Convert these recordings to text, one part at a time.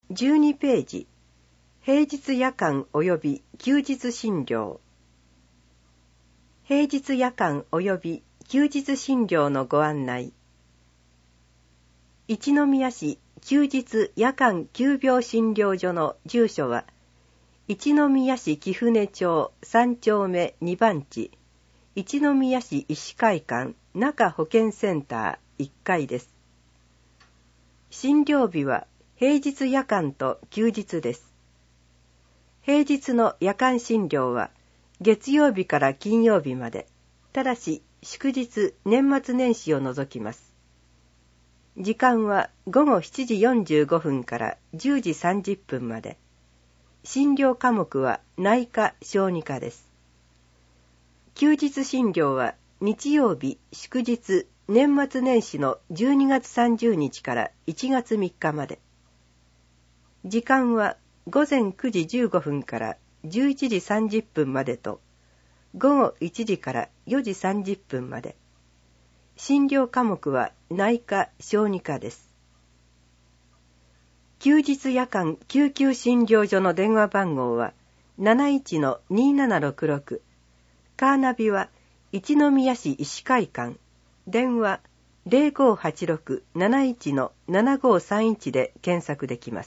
12ページ、平日夜間及び休日診療。平日夜間及び休日診療のご案内。一宮市休日夜間急病診療所の住所は、一宮市貴船町3丁目2番地、一宮市医師会館中保健センター1階です。診療日は平日夜間と休日です。平日の夜間診療は月曜日から金曜日まで、ただし祝日年末年始を除きます。時間は午後7時45分から10時30分まで。診療科目は内科・小児科です。休日診療は日曜日、祝日、年末年始の12月30日から1月3日まで。時間は午前9時15分から11時30分までと、午後1時から4時30分まで。診療科目は内科・小児科です。休日夜間救急診療所の電話番号は 71-2766。カーナビは一宮市医師会館。電話 0586-71-7531 で検索できます。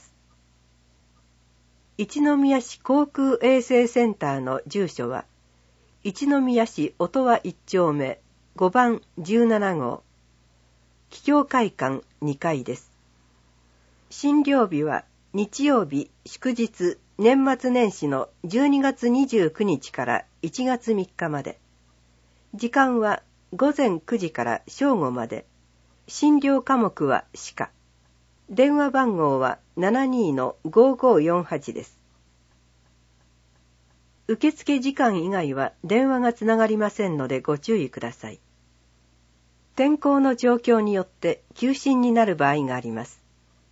一宮市航空衛生センターの住所は、一宮市音羽1丁目5番17号。気境会館2階です。診療日は日曜日、祝日、年末年始の12月29日から1月3日まで。時間は午前9時から正午まで。診療科目は歯科。電話番号は 72-5548 です。受付時間以外は電話がつながりませんのでご注意ください。天候の状況によって休診になる場合があります。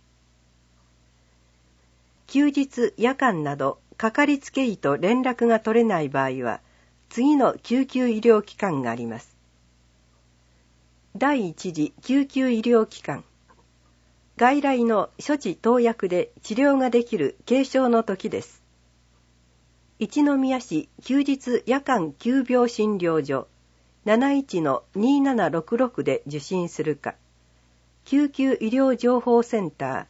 休日、夜間などかかりつけ医と連絡が取れない場合は、次の救急医療機関があります。第一次救急医療機関。外来の処置投薬で治療ができる軽症の時です。一宮市休日夜間急病診療所 71-2766 で受診するか、救急医療情報センター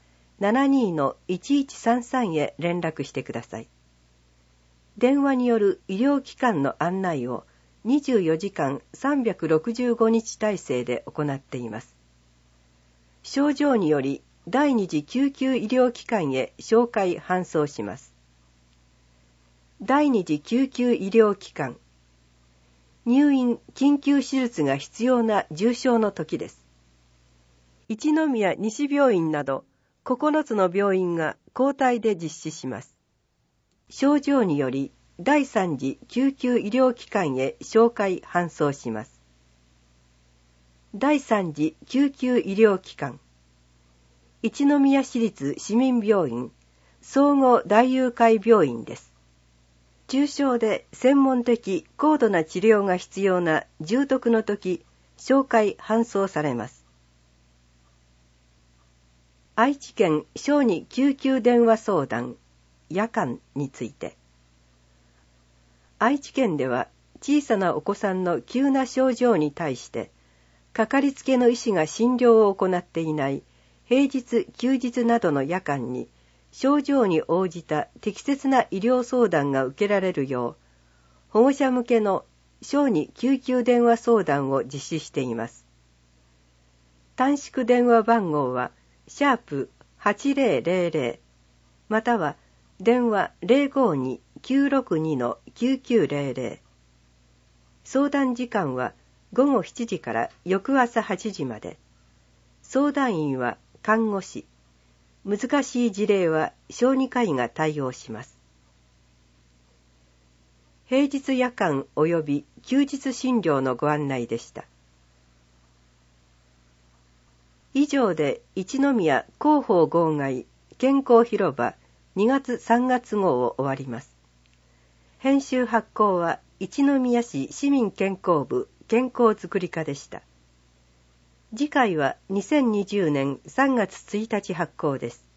72-1133 へ連絡してください。電話による医療機関の案内を24時間365日体制で行っています。症状により第二次救急医療機関へ紹介搬送します。第二次救急医療機関。入院・緊急手術が必要な重症の時です。一宮西病院など9つの病院が交代で実施します。症状により第三次救急医療機関へ紹介搬送します。第三次救急医療機関。一宮市立市民病院総合大友会病院です。重症で専門的高度な治療が必要な重篤の時、紹介搬送されます。愛知県小児救急電話相談夜間について。愛知県では小さなお子さんの急な症状に対してかかりつけの医師が診療を行っていない平日・休日などの夜間に症状に応じた適切な医療相談が受けられるよう保護者向けの小児救急電話相談を実施しています。短縮電話番号は#8000または電話 052-962-9900。相談時間は午後7時から翌朝8時まで。相談員は看護師。難しい事例は小児科医が対応します。平日夜間及び休日診療のご案内でした。以上で一宮広報号外健康広場2月3月号を終わります。編集発行は一宮市市民健康部健康づくり課でした。次回は2020年3月1日発行です。